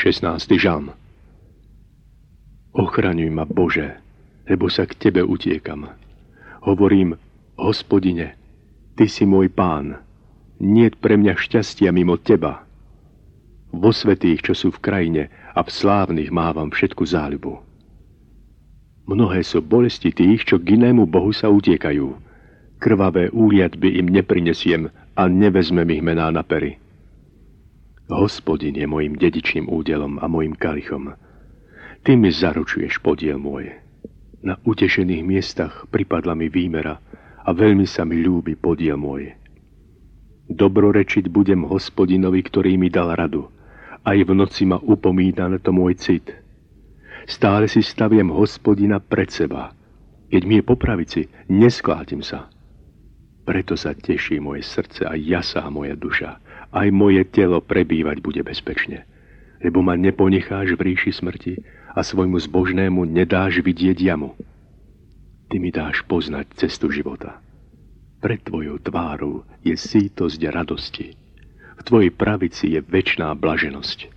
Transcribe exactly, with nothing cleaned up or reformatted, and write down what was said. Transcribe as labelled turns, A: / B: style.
A: šestnásty žalm. Ochraňuj ma, Bože, lebo sa k Tebe utiekam. Hovorím, Hospodine, Ty si môj Pán. Niet pre mňa šťastia mimo Teba. Vo svätých, čo sú v krajine, a v slávnych mávam všetku záľubu. Mnohé sú bolesti tých, čo k inému Bohu sa utiekajú. Krvavé úliatby im neprinesiem a nevezmem ich mená na pery. Hospodin je mojim dedičným údelom a mojim kalichom. Ty mi zaručuješ podiel môj. Na utešených miestach pripadla mi výmera a veľmi sa mi ľúbi podiel môj. Dobrorečiť budem Hospodinovi, ktorý mi dal radu. Aj v noci ma upomína na to môj cit. Stále si staviem Hospodina pred seba. Keď mi je po pravici, nesklátim sa. Preto sa teší moje srdce a jasá moja duša. Aj moje telo prebývať bude bezpečne. Lebo ma neponecháš v ríši smrti a svojmu zbožnému nedáš vidieť jamu. Ty mi dáš poznať cestu života. Pred tvojou tvárou je sítosť radosti. V tvojej pravici je večná blaženosť.